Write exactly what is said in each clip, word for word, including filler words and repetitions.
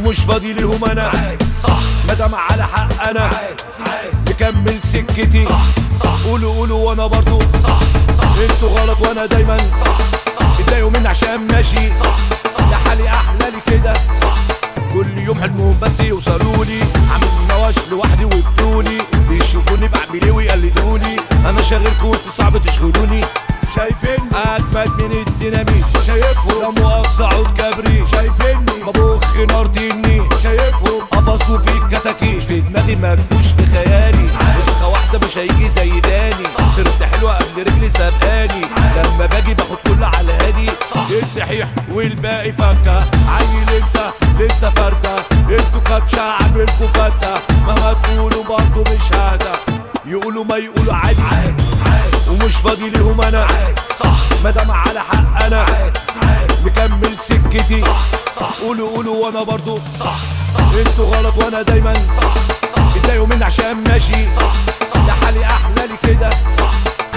ومش فاضي ليهم انا صح مادام على حق انا عادي عادي نكمل سكتي صح صح قولوا قولوا وانا برضو صح صح انتوا غلط وانا دايما صح صح اتضايقوا مني عشان ماشي صح صح ده حالي احلى لي كده صح كل يوم حلمهم بس يوصلوا لي عامل نواش لوحدي وبطولي بيشوفوني بعمل ايه ويقلدوني انا شاغلكوا وانتوا صعب تشغلوني شايفيني اجمد من الديناميت شايفهم لا مؤاخذة عود كبري شايفيني ببخ نار تني شايفهم قفص وفي الكتاكيت في دماغي مكبوش في خيالي نسخة واحدة مش هيجي زي تاني صرت حلوة قبل رجلي سابقاني لما باجي باخد كل على هادي الصحيح والباقي فكة عيل انت لسه فردة انتوا كبشة عاملكوا فتة مهما تقولوا برضه مش ههدى يقولوا ما يقولوا عادي عادي عادي ومش فاضي ليهم انا عادي صح مادام على حق انا عادي عادي نكمل سكتي صح صح قولوا قولوا وانا برضو صح صح انتوا غلط وانا دايما صح صح اتضايقوا مني عشان ماشي صح صح ده حالي احلى لي كده صح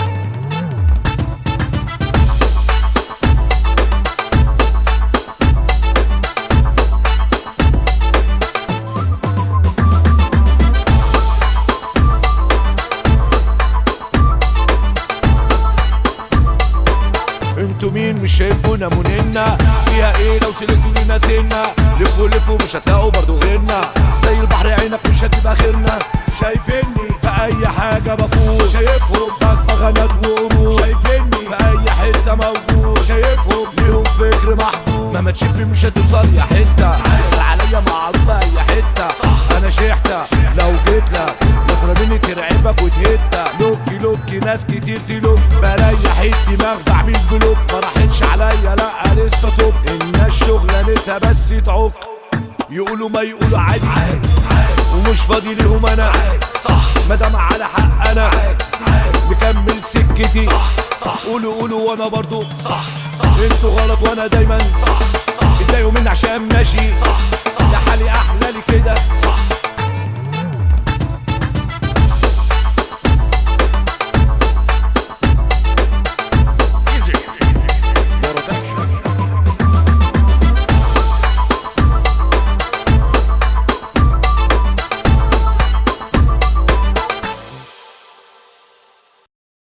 انتوا مين مش شايفكوا نموننا فيها ايه لو سلكتوا لينا سنة لفوا لفوا مش هتلاقوا برضو غيرنا زي البحر عينك مش هتبقى خيرنا شايفيني في اي حاجة بفوق شايفهم بغبغانات وقروش شايفيني في اي حتة موجود شايفهم ليهم فكر محدود مهما تشبي مش هتوصل يا حتة اسأل عليا معروفة اي حتة انا شحتة لو جيتلك نظرة مني ترعبك وتهتك لوكي لوكي ناس كتير تلوك بريح الدماغ بعمل بلوك ما راحتش عليا لا لسه توب الناس شغلانتها بس تعك يقولوا ما يقولوا عادي عادي عادي ومش فاضي ليهم انا عادي صح مادام على حق انا عادي عادي نكمل سكتي صح صح قولوا قولوا وانا برضو صح صح انتوا غلط وانا دايما صح صح اتضايقوا مني عشان ماشي صح صح ده حالي احلى لي كده صح